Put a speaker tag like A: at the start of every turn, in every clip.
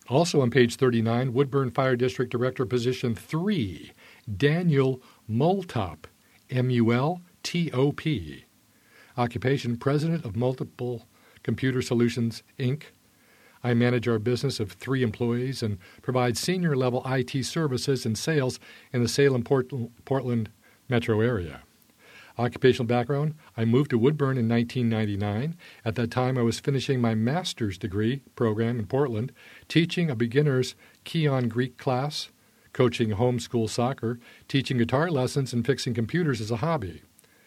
A: Also on page 39, Woodburn Fire District Director, Position 3, Daniel Multop, M-U-L-T-O-P. Occupation, President of Multiple Computer Solutions, Inc. I manage our business of 3 employees and provide senior-level IT services and sales in the Salem-Portland metro area. Occupational background, I moved to Woodburn in 1999. At that time, I was finishing my master's degree program in Portland, teaching a beginner's Keon Greek class, coaching homeschool soccer, teaching guitar lessons, and fixing computers as a hobby.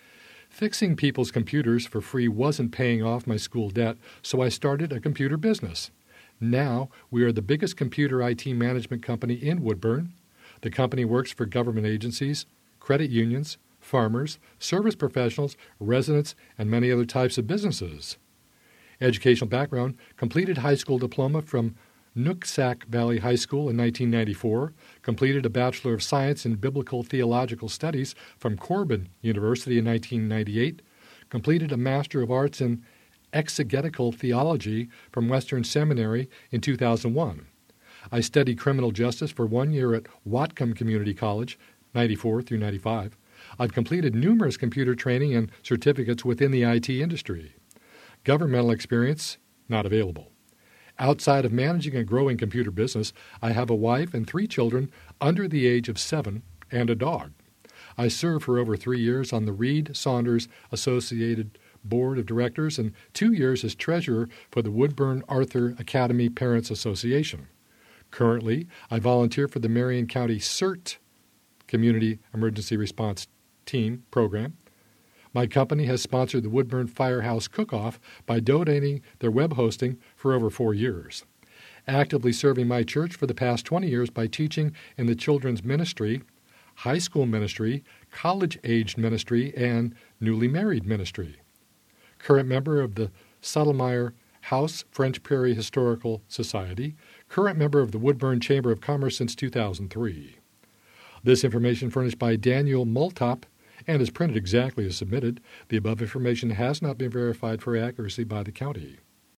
A: Fixing people's computers for free wasn't paying off my school debt, so I started a computer business. Now, we are the biggest computer IT management company in Woodburn. The company works for government agencies, credit unions, farmers, service professionals, residents, and many other types of businesses. Educational background, completed high school diploma from Nooksack Valley High School in 1994, completed a Bachelor of Science in Biblical Theological Studies from Corban University in 1998, completed a Master of Arts in Exegetical Theology from Western Seminary in 2001. I studied criminal justice for 1 year at Whatcom Community College, 94 through 95. I've completed numerous computer training and certificates within the IT industry. Governmental experience, not available. Outside of managing a growing computer business, I have a wife and 3 children under the age of 7 and a dog. I served for over 3 years on the Reed Saunders Associated Board of Directors and 2 years as treasurer for the Woodburn Arthur Academy Parents Association. Currently, I volunteer for the Marion County CERT Community Emergency Response Team program. My company has sponsored the Woodburn Firehouse Cook-Off by donating their web hosting for over 4 years. Actively serving my church for the past 20 years by teaching in the children's ministry, high school ministry, college-aged ministry, and newly married ministry. Current member of the Suttlemeyer House French Prairie Historical Society, current member of the Woodburn Chamber of Commerce since 2003. This information furnished by Daniel Multop and is printed exactly as submitted. The above information has not been verified for accuracy by the county.